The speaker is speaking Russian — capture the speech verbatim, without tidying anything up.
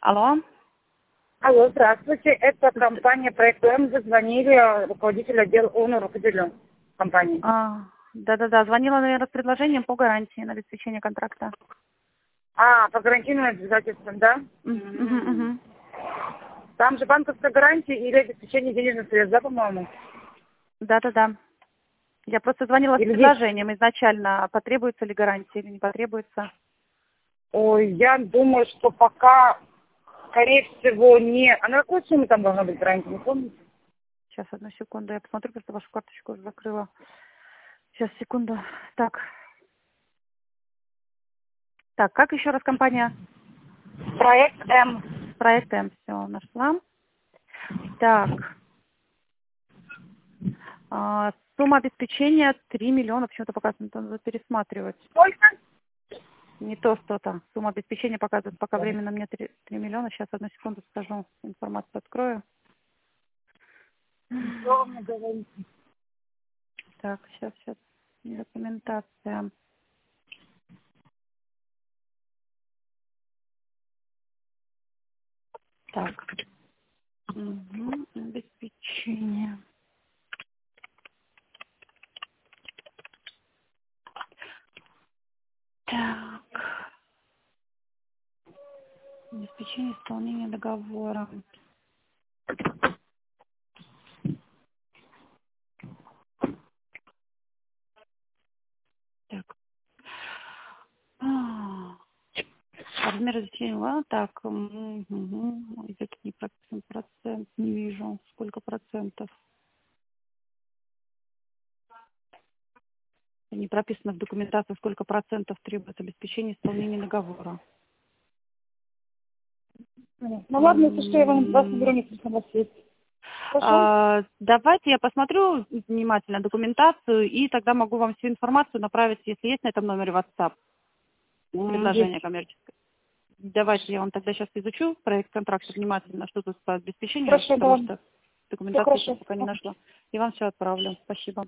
Алло. Алло, здравствуйте. Это компания «Проект М». Вы звонили, руководитель отдела ООН, руководителю компании. А, да-да-да, звонила, наверное, с предложением по гарантии на обеспечение контракта. А, по гарантийным обязательствам, да? Мгм, мгм, мгм. Там же банковская гарантия или обеспечение денежных средств, да, по-моему? Да-да-да. Я просто звонила с Или здесь? предложением изначально, потребуется ли гарантия или не потребуется. Ой, я думаю, что пока, скорее всего, не... А на какую сумму там должна быть гарантия, не помните? Сейчас, одну секунду, я посмотрю, просто вашу карточку уже закрыла. Сейчас, секунду. Так. Так, как еще раз компания? Проект М. Проект М. Все, нашла. Так. А, сумма обеспечения три миллиона. Почему-то показывает, надо пересматривать. Сколько? Не то что-то. Сумма обеспечения показывает пока временно мне три миллиона. Сейчас, одну секунду скажу. Информацию открою. Что вы мне говорите? Так, сейчас, сейчас. Документация. Так. Угу. Обеспечение. Так. Обеспечение исполнения договора. Так. А, размер обеспечения, ладно, так. Угу. Идет не прописан процент. Не вижу. Сколько процентов? Не прописано в документации, сколько процентов требуется обеспечение исполнения договора. Ну ладно, если что, я вам вас наберу, если у вас есть. Хорошо? А, давайте я посмотрю внимательно документацию и тогда могу вам всю информацию направить, если есть на этом номере WhatsApp, М, предложение есть. коммерческое. Давайте я вам тогда сейчас изучу проект контракта внимательно, что тут по обеспечению, Хорошо, потому да. что Все документацию сейчас хорошо. пока не нашла. И вам все отправлю. Спасибо.